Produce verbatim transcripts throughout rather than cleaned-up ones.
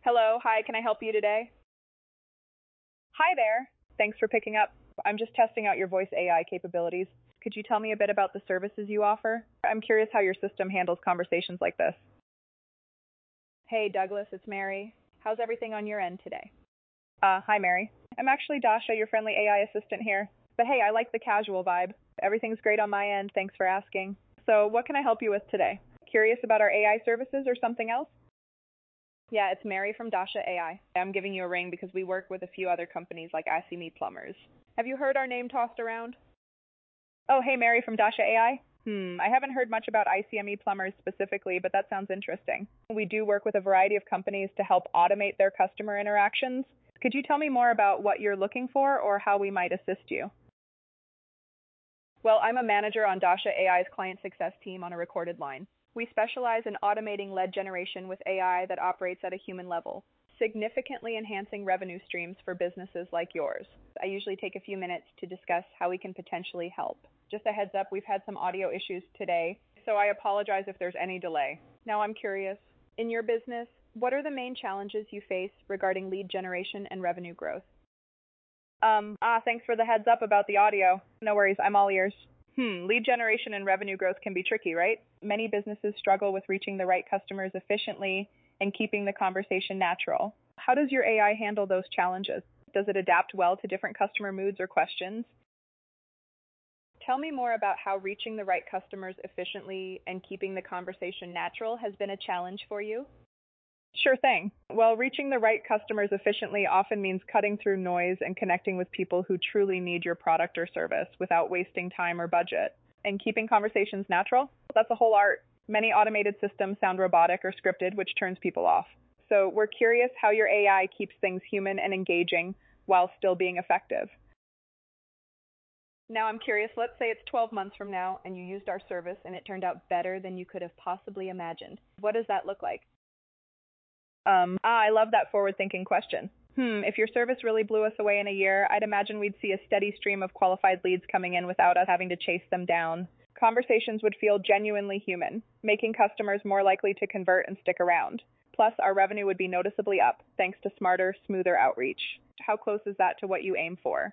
Hello, hi, can I help you today? Hi there. Thanks for picking up. I'm just testing out your voice A I capabilities. Could you tell me a bit about the services you offer? I'm curious how your system handles conversations like this. Hey, Douglas, it's Mary. How's everything on your end today? Uh, hi, Mary. I'm actually Dasha, your friendly A I assistant here. But hey, I like the casual vibe. Everything's great on my end, thanks for asking. So, what can I help you with today? Curious about our A I services or something else? Yeah, it's Mary from Dasha A I. I'm giving you a ring because we work with a few other companies like I C M E Plumbers. Have you heard our name tossed around? Oh, hey, Mary from Dasha A I. Hmm, I haven't heard much about I C M E Plumbers specifically, but that sounds interesting. We do work with a variety of companies to help automate their customer interactions. Could you tell me more about what you're looking for or how we might assist you? Well, I'm a manager on Dasha A I's client success team on a recorded line. We specialize in automating lead generation with A I that operates at a human level, significantly enhancing revenue streams for businesses like yours. I usually take a few minutes to discuss how we can potentially help. Just a heads up, we've had some audio issues today, so I apologize if there's any delay. Now I'm curious, in your business, what are the main challenges you face regarding lead generation and revenue growth? Um, ah, thanks for the heads up about the audio. No worries, I'm all ears. Hmm, lead generation and revenue growth can be tricky, right? Many businesses struggle with reaching the right customers efficiently and keeping the conversation natural. How does your A I handle those challenges? Does it adapt well to different customer moods or questions? Tell me more about how reaching the right customers efficiently and keeping the conversation natural has been a challenge for you. Sure thing. Well, reaching the right customers efficiently often means cutting through noise and connecting with people who truly need your product or service without wasting time or budget. And keeping conversations natural? That's a whole art. Many automated systems sound robotic or scripted, which turns people off. So we're curious how your A I keeps things human and engaging while still being effective. Now I'm curious, let's say it's twelve months from now and you used our service and it turned out better than you could have possibly imagined. What does that look like? Um, ah, I love that forward-thinking question. Hmm, if your service really blew us away in a year, I'd imagine we'd see a steady stream of qualified leads coming in without us having to chase them down. Conversations would feel genuinely human, making customers more likely to convert and stick around. Plus, our revenue would be noticeably up, thanks to smarter, smoother outreach. How close is that to what you aim for?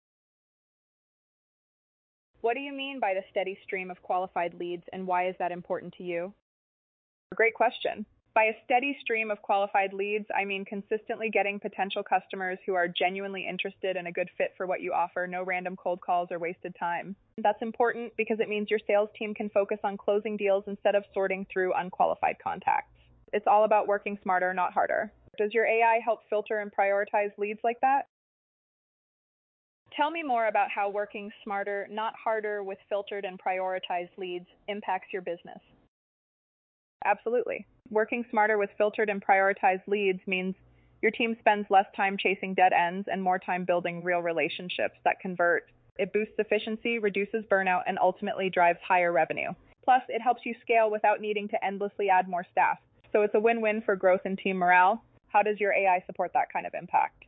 What do you mean by the steady stream of qualified leads, and why is that important to you? Great question. By a steady stream of qualified leads, I mean consistently getting potential customers who are genuinely interested and a good fit for what you offer, no random cold calls or wasted time. That's important because it means your sales team can focus on closing deals instead of sorting through unqualified contacts. It's all about working smarter, not harder. Does your A I help filter and prioritize leads like that? Tell me more about how working smarter, not harder, with filtered and prioritized leads impacts your business. Absolutely. Working smarter with filtered and prioritized leads means your team spends less time chasing dead ends and more time building real relationships that convert. It boosts efficiency, reduces burnout, and ultimately drives higher revenue. Plus, it helps you scale without needing to endlessly add more staff. So it's a win-win for growth and team morale. How does your A I support that kind of impact?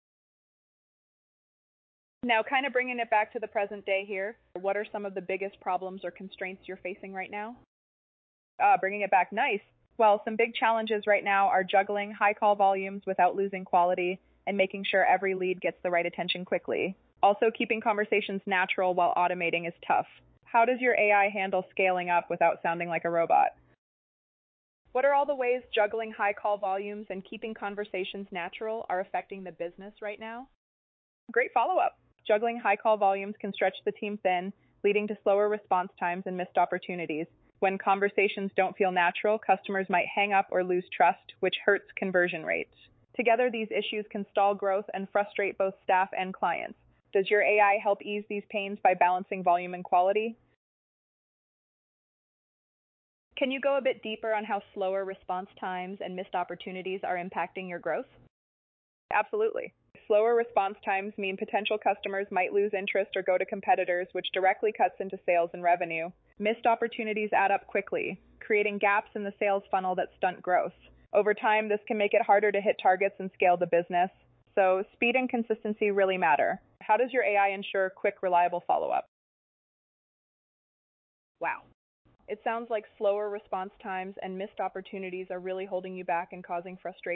Now, kind of bringing it back to the present day here, what are some of the biggest problems or constraints you're facing right now? Uh, bringing it back, nice. Well, some big challenges right now are juggling high call volumes without losing quality and making sure every lead gets the right attention quickly. Also, keeping conversations natural while automating is tough. How does your A I handle scaling up without sounding like a robot? What are all the ways juggling high call volumes and keeping conversations natural are affecting the business right now? Great follow-up. Juggling high call volumes can stretch the team thin, leading to slower response times and missed opportunities. When conversations don't feel natural, customers might hang up or lose trust, which hurts conversion rates. Together, these issues can stall growth and frustrate both staff and clients. Does your A I help ease these pains by balancing volume and quality? Can you go a bit deeper on how slower response times and missed opportunities are impacting your growth? Absolutely. Slower response times mean potential customers might lose interest or go to competitors, which directly cuts into sales and revenue. Missed opportunities add up quickly, creating gaps in the sales funnel that stunt growth. Over time, this can make it harder to hit targets and scale the business. So speed and consistency really matter. How does your A I ensure quick, reliable follow-up? Wow. It sounds like slower response times and missed opportunities are really holding you back and causing frustration.